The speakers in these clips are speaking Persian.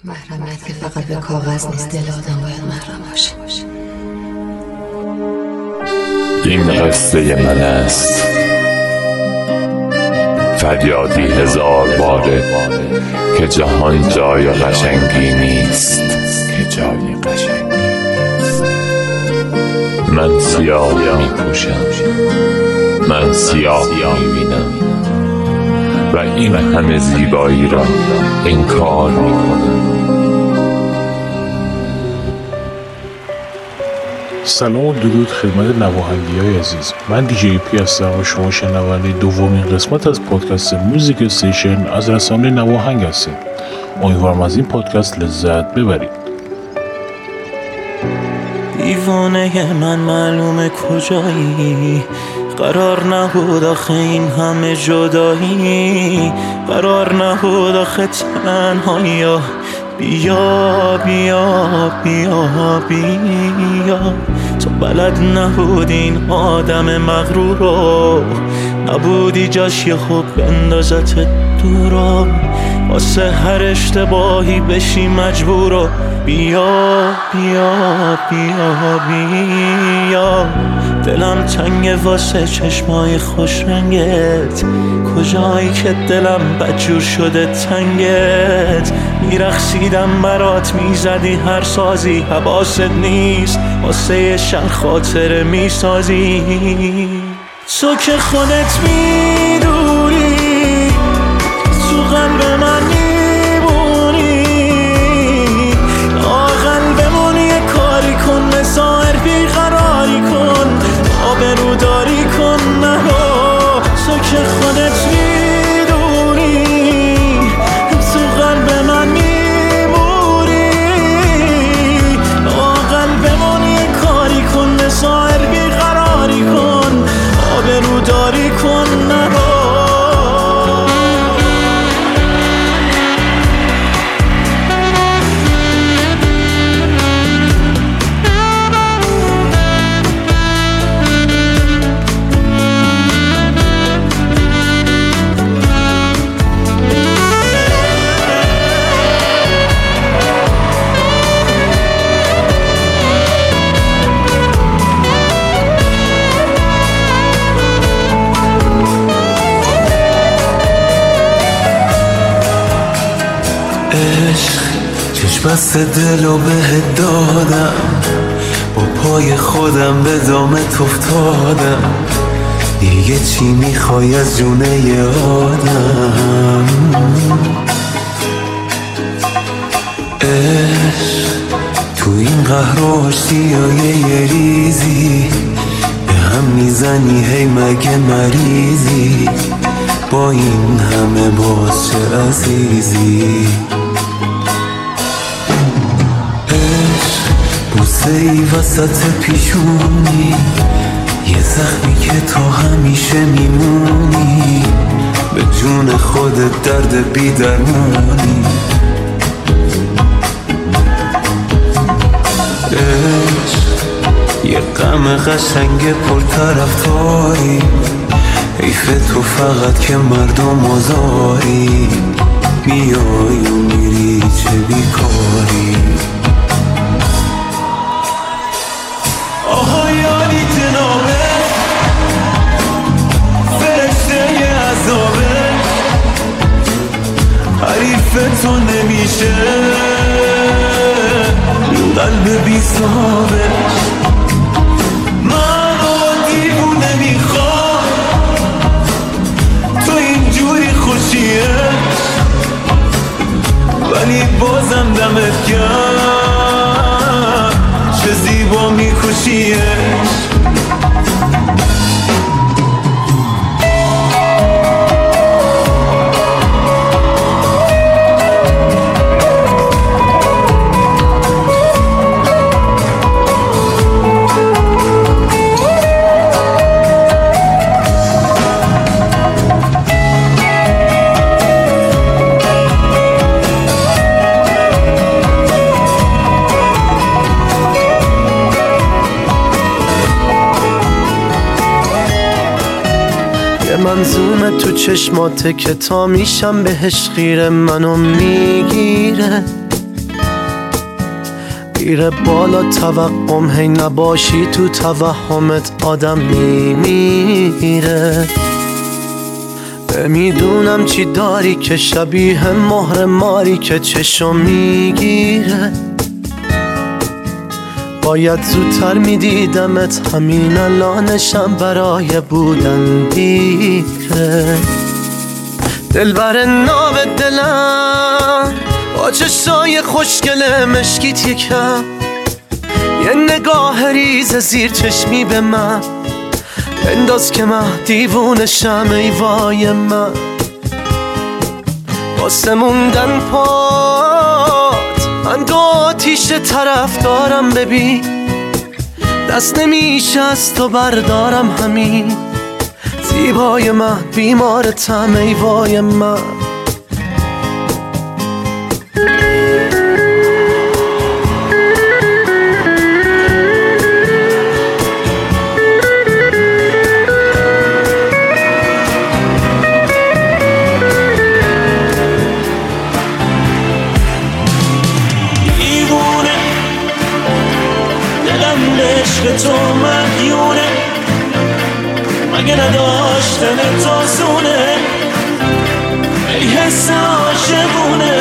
محرمیت که فقط به کاغذ نیست، دل آدم باید محرم باشه. این قصه من است، فریادی هزار باره که جهان جای قشنگی نیست، که جای قشنگی نیست. من سیاه می پوشم، من سیاه می بینم و این همه زیبایی را انکار می کنم. سلام و درود خدمت نواهنگی‌های عزیز. من دیجی پی هستم و شما شنونده دومین قسمت از پادکست موزیک استیشن از رسانه نواهنگ هستید. امیدوارم از این پادکست لذت ببرید. دیوانه من معلومه کجایی، قرار نبود آخه این همه جدایی، قرار نبود آخه تنهایی. بیا بیا بیا بیا، تو بلد نبودی این آدم مغرور رو، نبودی جاش یه خوب بندازت دورا، واسه هر اشتباهی بشی مجبور رو. بیا بیا بیا بیا، دلم تنگه واسه چشمای خوش رنگت، کجایی که دلم بدجور شده تنگت. میرقصیدم برات، میزدی هر سازی، حواست نیست واسه یه شب خاطره میسازی. تو که خودت میدونی تو قلب من میمونی، قلبمون یه کاری کن، مسائر بیقراری کن، آبروداری کن نرو. تو که خودت میدونی تو قلب من میمونی، قلبمون یه کاری کن، مسائر بیقراری کن، آبروداری کن نرو. بس دلو بهت دادم، با پای خودم به دامت افتادم، دیگه چی میخوای از جونه ی آدم؟ عشق تو این قهر و آشتیای یه ریزی، به هم میزنی هی مگه مریضی، با این همه باز چه عزیزی. بوسه ای وسط پیشونی، یه زخمی که تا همیشه میمونی، به جون خودت درد بی درمانی. عشق یه غم قشنگ پر طرفداری، حیف تو فقط که مردم آزاری، میای و میری چه بیکاری. آها یادی جنابه، فرشته عذابه، حریف تو نمیشه قلب بی صحابش. من دیوونه میخوام تو اینجوری خوشیه، ولی بازم دمت گرم چه زیبا میکشیه. منظومه تو چشماته که تا میشم بهش خیره، منو میگیره میره بالا توقعم، هی نباشی تو توهمت آدم میمیره. نمیدونم چی داری که شبیه مهر ماری که چشم میگیره. باید زودتر میدیدمت، همین الانشم برای بودن دیره. دلبر ناب دلم با چشای خوشگل مشکیت یکم، یه نگاه ریز زیر چشمی به من بنداز که من دیوونشم. ای وای من واسه موندن پات من دو آتیش طرف دارم. ببین دست نمیشه از تو بردارم، همین زیبای من بیمارتم. ای وای من تو مدیونه، مگه نداشتن تو زونه، ای حس عاشقونه.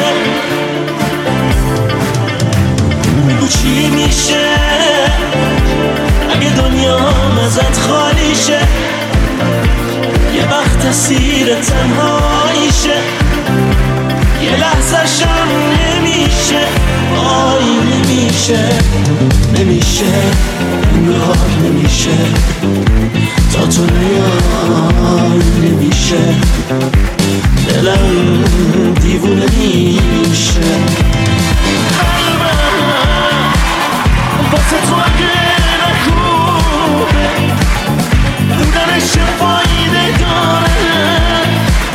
بگو چی میشه اگه دنیا ازت خالی شه، یه وقت اسیر تنهاییشه، یه لحظه شم نمیشه. وای نمیشه، نمیشه انگار نمیشه، تا تو نیای نمیشه، دلم دیوونه میشه. قلبم واسه تو اگه نکوبه بودنش فایده داره.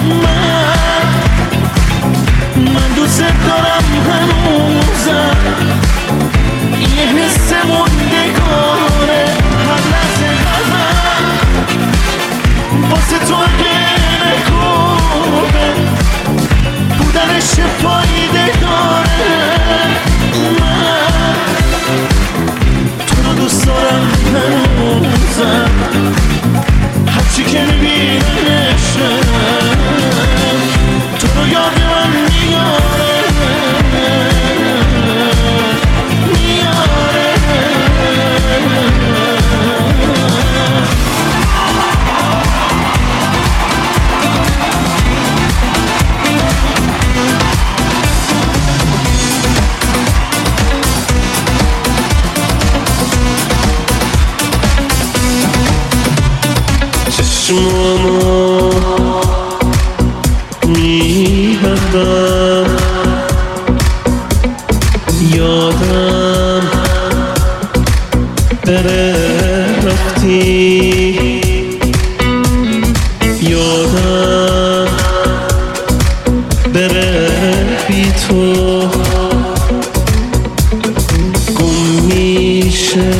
من دوست دارم هنوزم، یه حس موندگاره. هر لحظه قلبم واسه تو اگه نکوبه بودنش فایده داره. من تو رو دوست دارم هنوزم، هرچی که میبینمشم تو رو یاد من میاره. چشمامو میبندم، یادم بره رفتی، یادم بره بی تو گم میشه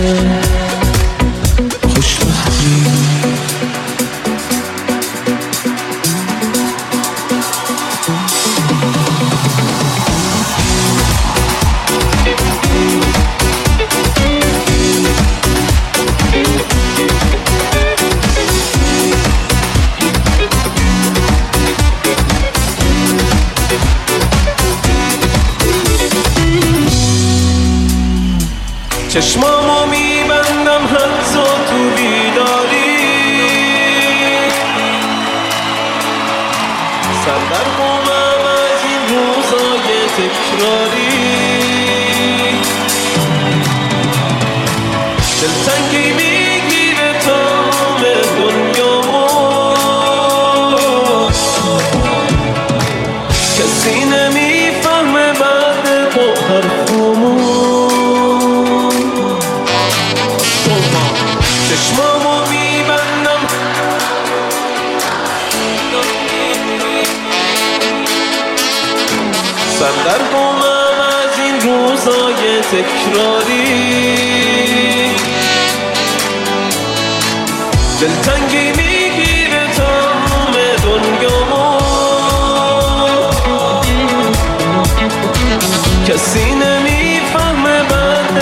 خوشبختی. چشمامو میبندم حتی تو بیداری، سردرگمم از این روزای تکراری. دلتنگی میگیره تمام دنیامو، کسی نمیفهمه بعد با حرفامو. چشمامو میبندم سردرگمم از این روزای تکراری. دلتنگی میگیره تمام دنیامو، کسی نمیفهمه بعد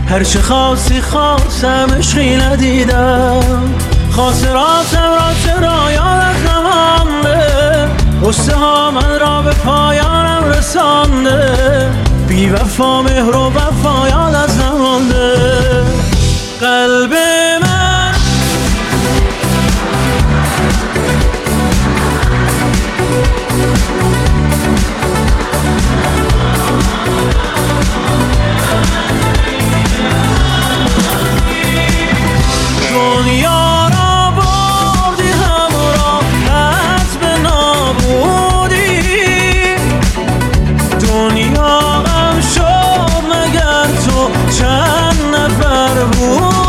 هرچه خاصی خواستم عشقی ندیدم، خاطراتم را چرا یادت نمانده، غصه ها من را به پایانم رسانده، بی وفا مهر و وفا یادت نمانده. قلب من دنیا را بردی همراه به نابودی، دنیا غم شد مگر تو چند نفر بودی.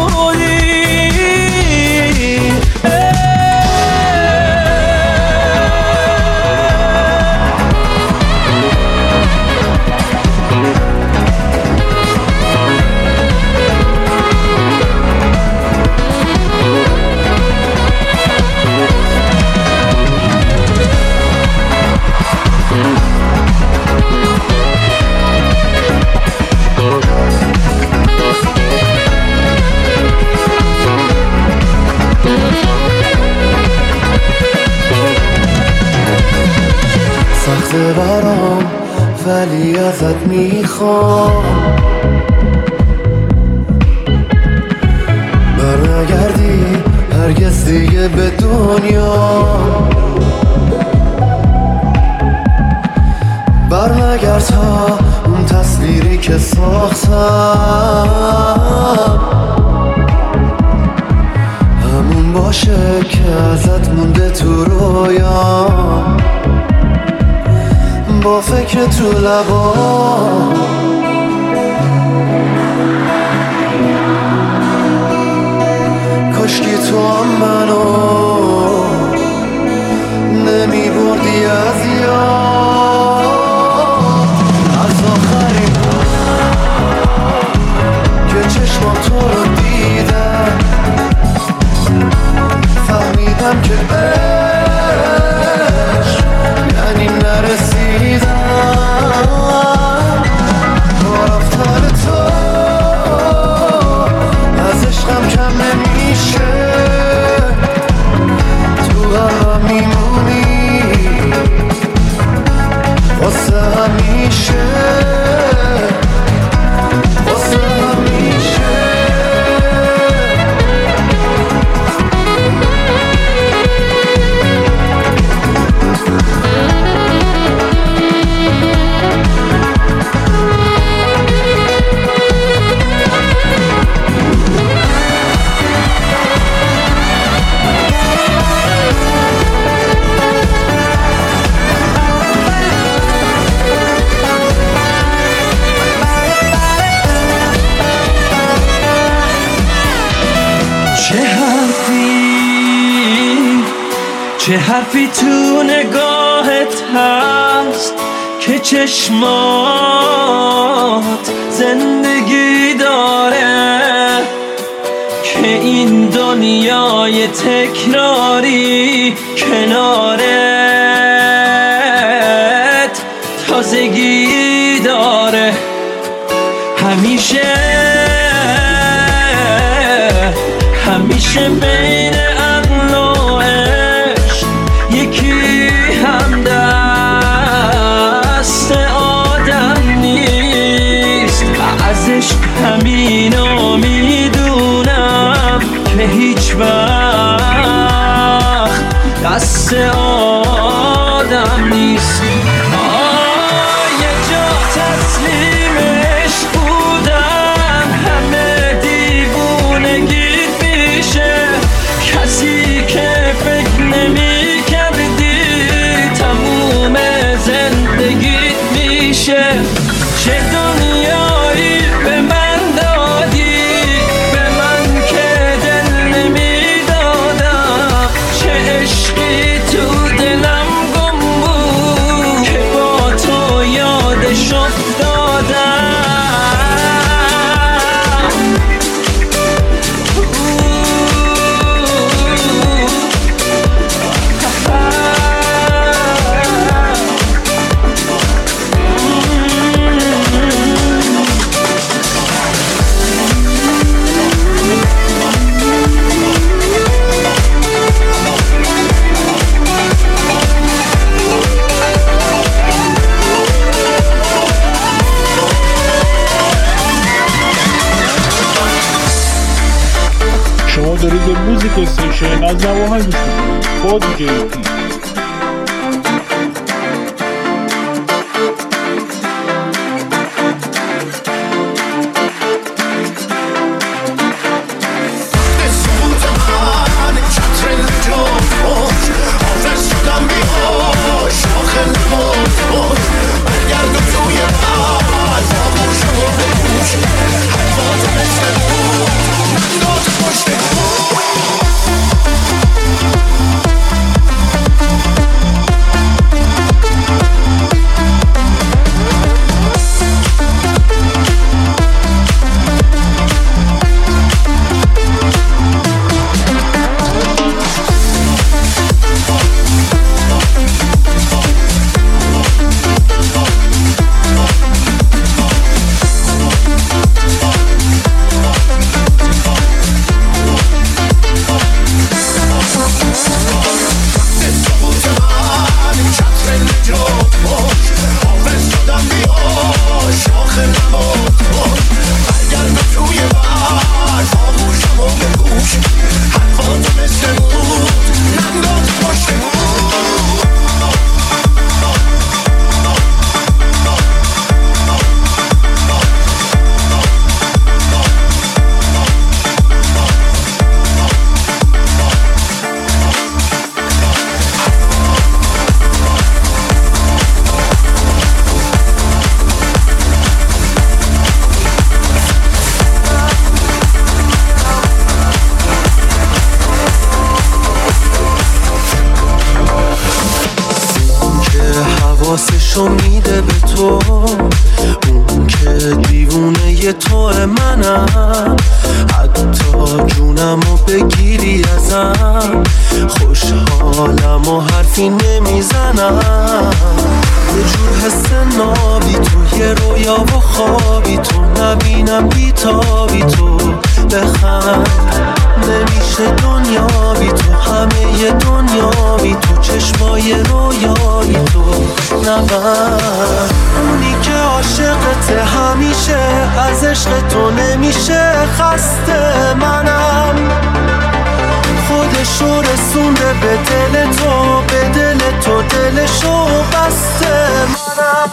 سخته برام ولی ازت میخوام برنگردی هرگز دیگه به دنیا، برنگرد تا اون تصویری که ساختم همون باشه که ازت مونده تو رویام، با فکر تو لبام کاشکی تو هم منو نمی بردی از یاد، از آخرین که چشمام تو رو دیدم فهمیدم که یعنی نرسیدم، با رفتن تو از عشقم کم نمیشه، تو قلبم میمونی واسه همیشه، واسه همیشه. چه حرفی تو نگاهت هست که چشمات زندگی داره، که این دنیای تکراری کنارت تازگی داره، همیشه بین عقل و عشق یکی هم دست آدم نیست، از عشق همینو میدونم که هیچ وقت دست آدم نیست. یه جا تسلیم عشق بودم، همه دیوونگیت میشه، کسی که فکر نمی کردی تموم زندگیت میشه. چه دنیایی به من دادی، به من که دل نمیدادم، چه عشقی تو دلم گم بود موزیک استیشن از نواهنگ گوش میکنید با دیجی پی. حواسشو میده به تو، اون که دیوونه توه منم، حتی جونمو بگیری ازم خوشحالم و حرفی نمیزنم. یه جور حس نابی تو، یه رویا و خوابی تو، نبینم بیتابی تو، بخند نمیشه دنیا بی تو، همه دنیا بی تو، چشمای رویایی تو، نبر اونی که عاشقته همیشه، از عشق تو نمیشه خسته منم، خودشو رسونده به دل تو، به دل تو دلشو بسته منم.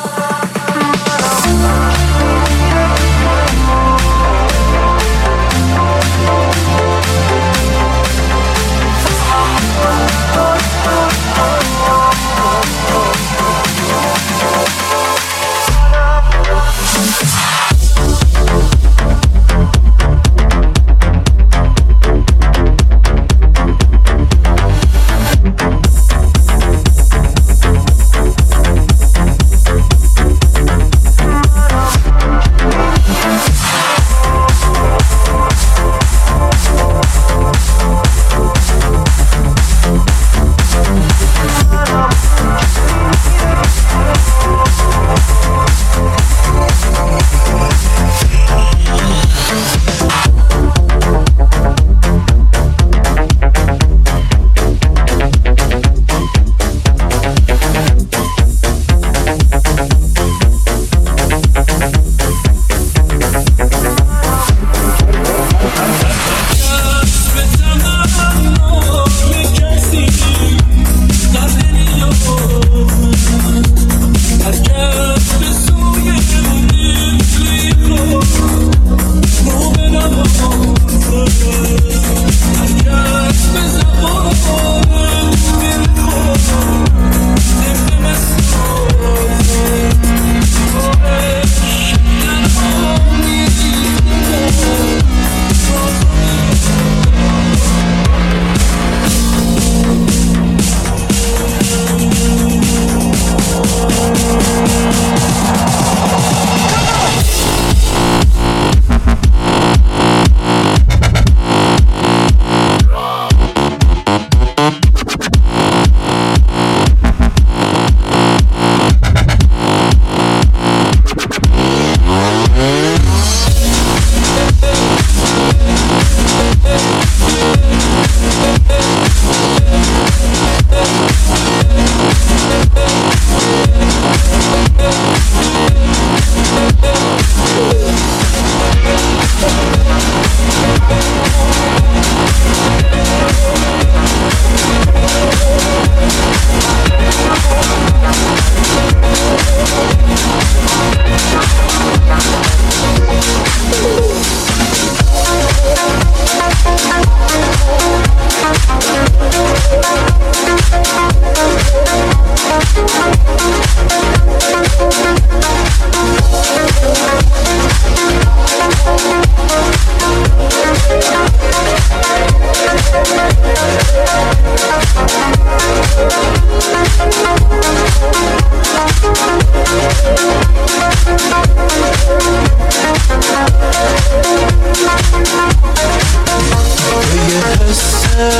قصه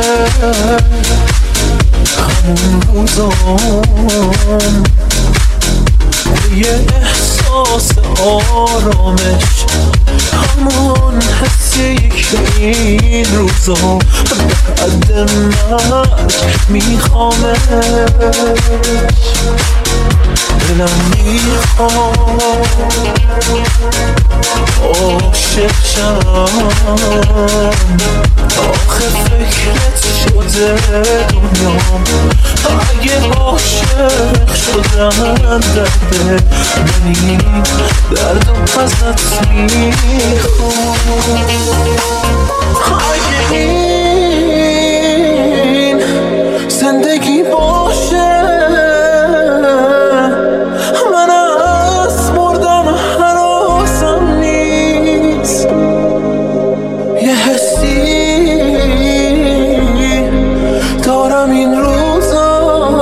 همون روزام یه احساس آرامش همون حسیه که این روزا بعد مرگ میخوامش دلم میخوام عاشق شم آخه فکرت شده دنیام اگه عاشق شدم درده من این دردم ازت میخوام اگه این زندگی باشه من از مردن هراسم نیست یه حسی دارم این روزا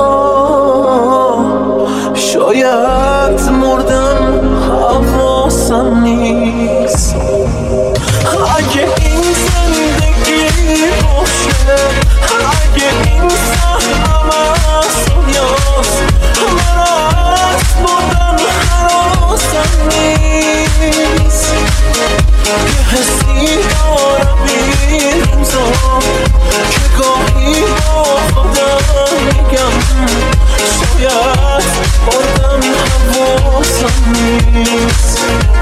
شاید مردم حواسم نیست اگه این زندگی باشه اگه این سهرم از دنیاست من از مردن حراسم نیست یه حسی دارم این روزا که گاهی با خودم میگم شاید مردم حواسم نیست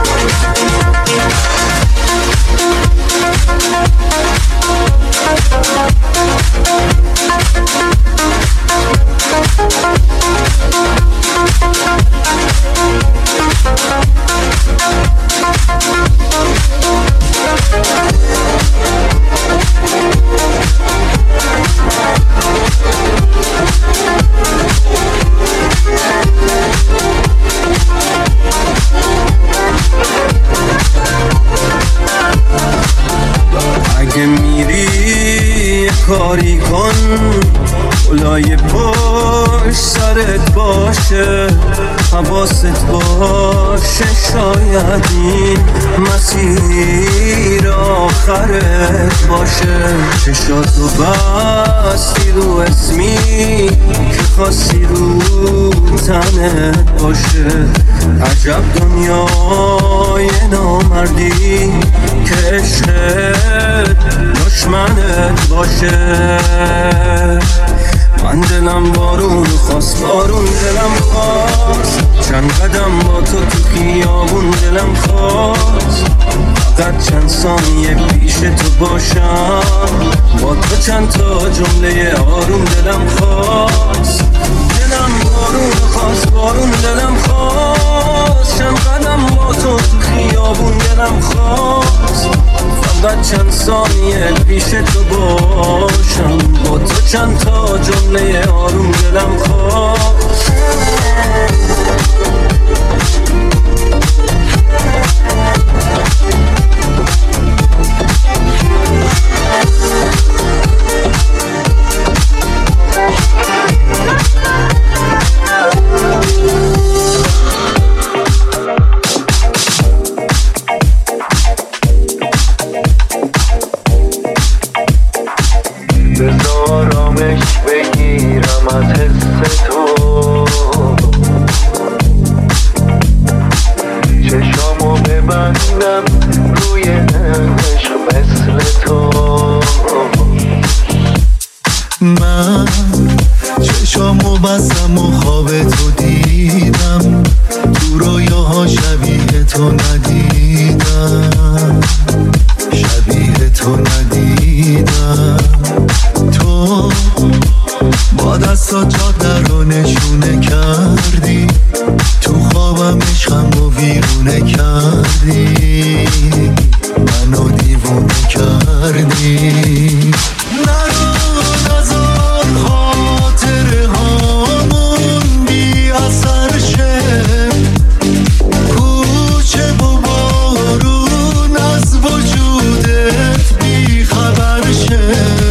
اگه میری کاری کن اولای پشت سرت باشه حواست باشه شاید این مسیر آخرت باشه چشاتو بستی رو اسمی که خواستی رو تنت باشه عجب دنیای نامردی که عشقت دشمنت باشه من دلم بارون خواست بارون دلم خواست چند قدم با تو خیابون دلم خواست فقط چند ثانیه پیش تو باشم با تو چند تا جمله آروم دلم خواست دلم بارون خواست بارون دلم خواست چند قدم با تو خیابون دلم خواست فقط چند ثانیه پیش تو باشم با تو چند تا جمله آروم دلم خواست بزارمش بگیرم از حس تو چشامو ببندم روی عشق مثل تو من چشامو بستم و خواب تو دیدم تو رویاها شبیه تو ندیدم شبیه تو ندیدم تو با دستا جاده رو نشونه کردی تو خوابم عشقم رو ویرونه کردی منو دیوونه کردی نرو نزار خاطره هامون بی اثر شه کوچه و بارون از وجودت بی خبر شه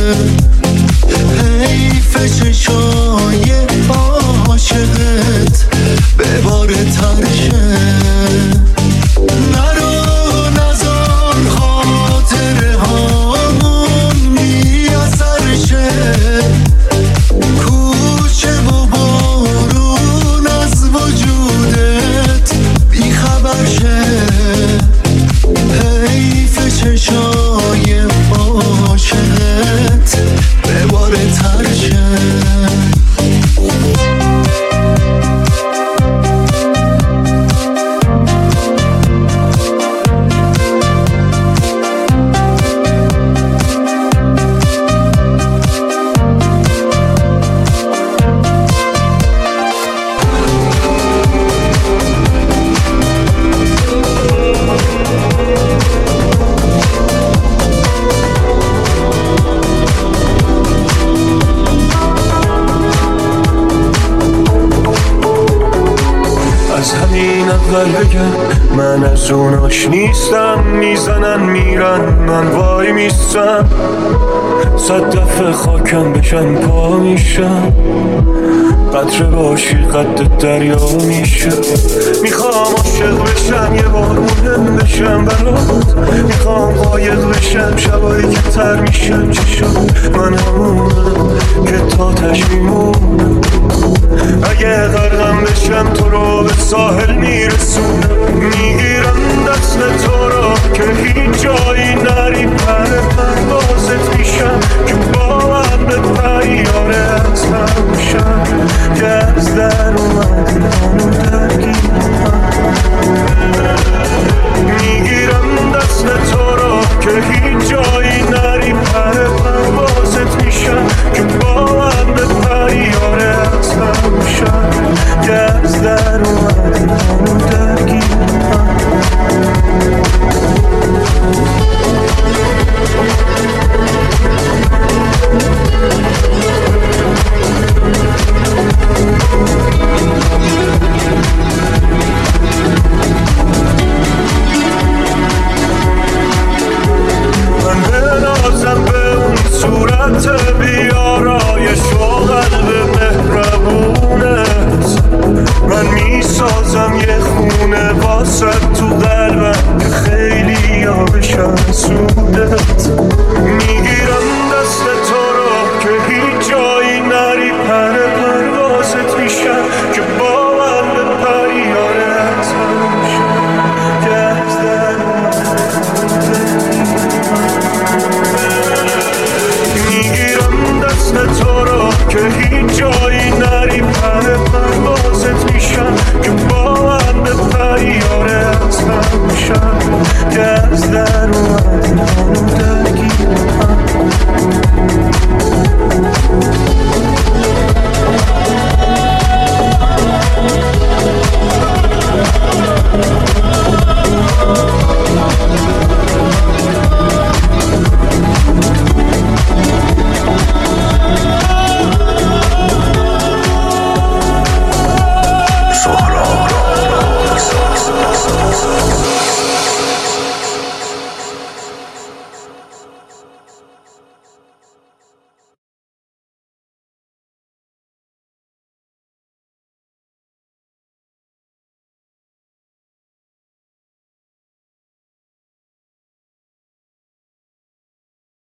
حیف چشای عاشقت به بار ترشه نرو نزار خاطره هامون بگم من از اوناش نیستم، میزنن میرن من وای میستم، 100 دفعه خاکم بشن پا میشم، قطره باشی قد دریا میشه. میخوام عاشق بشم یه بار مهم بشم برات، میخوام قایق بشم شبایی که تر میشم چشم من همونم که تا تش میمونم، اگه غرقم بشم تو رو به ساحل میرسونم، میگیرم دست تو رو که هیچ جایی نری، پر پروازت میشم که با هم به پیاره از هم میشم، که از در اومدی منو درگیرم، میگیرم دست تو رو که هیچ جایی نری، پر پروازت میشم که با هم به پیاره از هم میشم، که از در اومدی منو درگیرم. من بنازم به اون صورت بیارایش و قلب مهربونت، من میسازم یه خونه واسه تو قلبم که خیلی ها بشن سودت، میگیرم دست تو رو که هیچ جایی نری، پر پروازت میشم که با من به پیارت میشم، که از در میگیرم دست تو رو که هیچ جایی نری، پر پروازت میشم که با من به پیاره از هم میشم، که